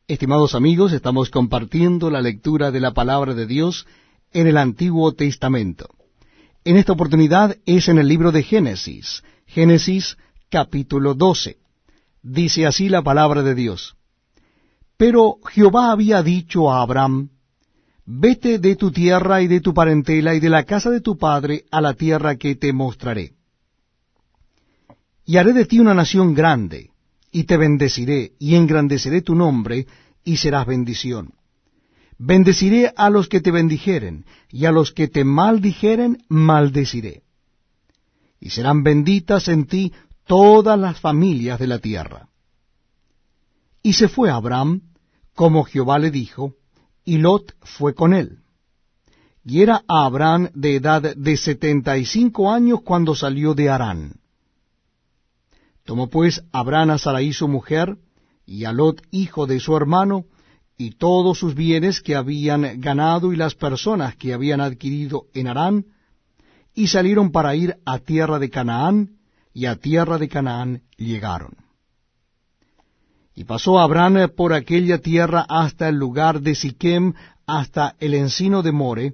Estimados amigos, estamos compartiendo la lectura de la palabra de Dios en el Antiguo Testamento. En esta oportunidad es en el libro de Génesis, Génesis capítulo 12. Dice así la palabra de Dios: Pero Jehová había dicho a Abraham: Vete de tu tierra y de tu parentela y de la casa de tu padre a la tierra que te mostraré. Y haré de ti una nación grande, y te bendeciré, y engrandeceré tu nombre, y serás bendición. Bendeciré a los que te bendijeren, y a los que te maldijeren, maldeciré. Y serán benditas en ti todas las familias de la tierra. Y se fue Abraham, como Jehová le dijo, y Lot fue con él. Y era Abraham de edad de 75 años cuando salió de Harán. Tomó pues Abraham a Sarai su mujer, y a Lot hijo de su hermano, y todos sus bienes que habían ganado y las personas que habían adquirido en Harán, y salieron para ir a tierra de Canaán, y a tierra de Canaán llegaron. Y pasó Abraham por aquella tierra hasta el lugar de Siquem, hasta el encino de More,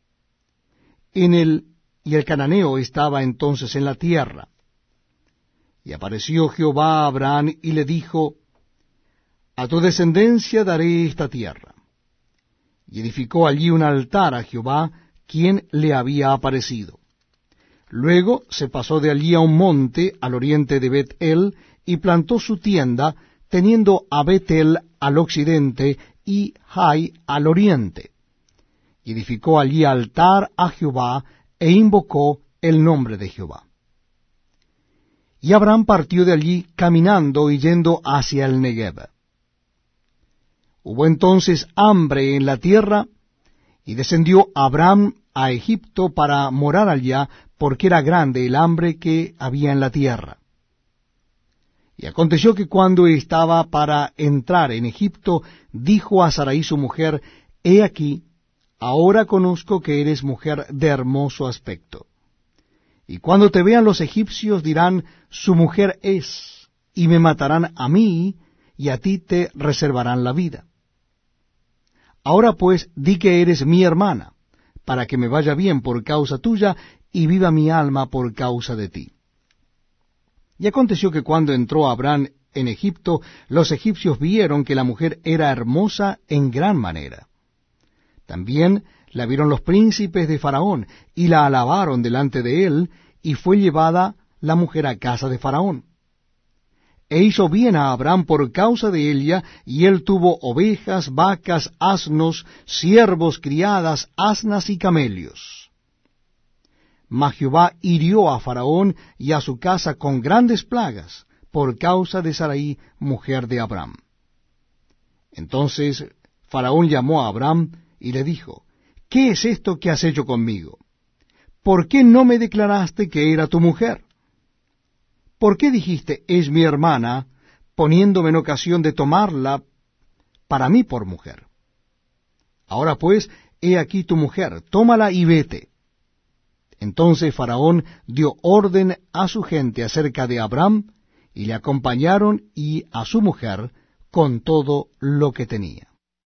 y el cananeo estaba entonces en la tierra. Y apareció Jehová a Abraham y le dijo: A tu descendencia daré esta tierra. Y edificó allí un altar a Jehová, quien le había aparecido. Luego se pasó de allí a un monte al oriente de Bet-el, y plantó su tienda, teniendo a Bet-el al occidente y Jai al oriente. Y edificó allí altar a Jehová, e invocó el nombre de Jehová. Y Abraham partió de allí caminando y yendo hacia el Negev. Hubo entonces hambre en la tierra, y descendió Abraham a Egipto para morar allá, porque era grande el hambre que había en la tierra. Y aconteció que cuando estaba para entrar en Egipto, dijo a Sarai su mujer: He aquí, ahora conozco que eres mujer de hermoso aspecto. Y cuando te vean los egipcios dirán: Su mujer es, y me matarán a mí, y a ti te reservarán la vida. Ahora pues di que eres mi hermana, para que me vaya bien por causa tuya, y viva mi alma por causa de ti. Y aconteció que cuando entró Abraham en Egipto, los egipcios vieron que la mujer era hermosa en gran manera. También la vieron los príncipes de Faraón, y la alabaron delante de él, y fue llevada la mujer a casa de Faraón. E hizo bien a Abraham por causa de ella, y él tuvo ovejas, vacas, asnos, siervos, criadas, asnas y camellos. Mas Jehová hirió a Faraón y a su casa con grandes plagas, por causa de Sarai, mujer de Abraham. Entonces Faraón llamó a Abraham y le dijo: ¿Qué es esto que has hecho conmigo? ¿Por qué no me declaraste que era tu mujer? ¿Por qué dijiste: es mi hermana, poniéndome en ocasión de tomarla para mí por mujer? Ahora pues, he aquí tu mujer, tómala y vete. Entonces Faraón dio orden a su gente acerca de Abraham, y le acompañaron y a su mujer con todo lo que tenía.